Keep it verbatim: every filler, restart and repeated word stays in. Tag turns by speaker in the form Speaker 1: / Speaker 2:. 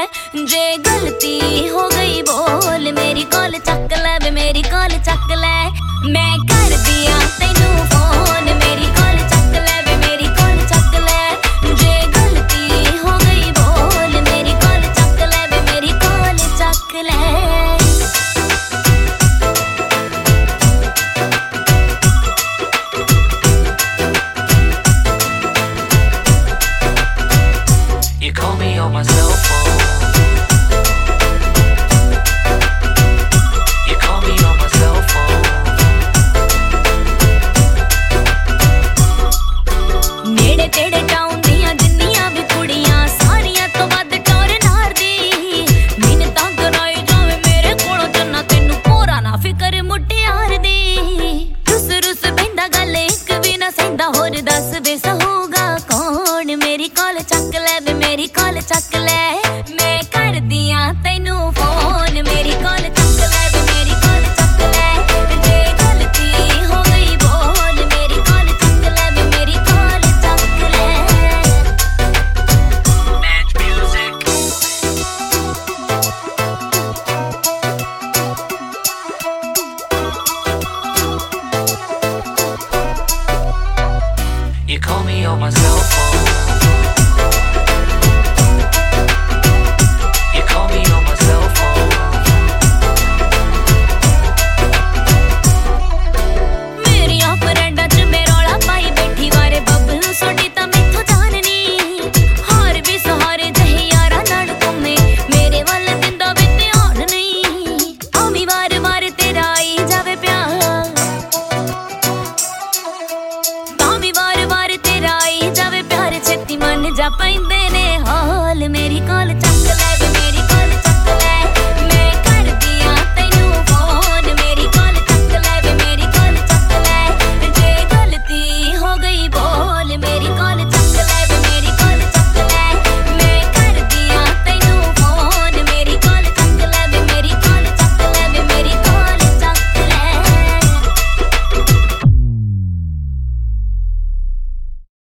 Speaker 1: ले। जे गलती हो गई बोल मेरी कॉल चक ले वे मेरी कॉल चक ले। मैं कर दिया तैनू फोन मेरी कॉल चक ले वे मेरी कॉल चक ले। जे गलती हो गई बोल मेरी कॉल चक ले वे मेरी कॉल चक ले।
Speaker 2: You call me on my cell phone. You call me on my cell phone.
Speaker 1: नेड़े तेड़े टाउन दियां जिन्नियां भी कुड़ियां सारियां तो वध टोर नार दी। मैनू तां कराई जावे मेरे कोलों चन्ना तैनू पूरा ना फिकर मुटियार दी। रुस रुस बहिंदा गल इक भी ना सहिंदा होर दस वे सहूगा कौन मेरी कॉल चक ले वे मेरी कॉल चक ले। मैं कर दियां तैनू फोन मेरी कॉल चक ले वे मेरी कॉल चक ले। जे गलती हो गई बोल मेरी कॉल चक ले वे मेरी कॉल चक ले।
Speaker 2: Match music. You call me on my cell phone.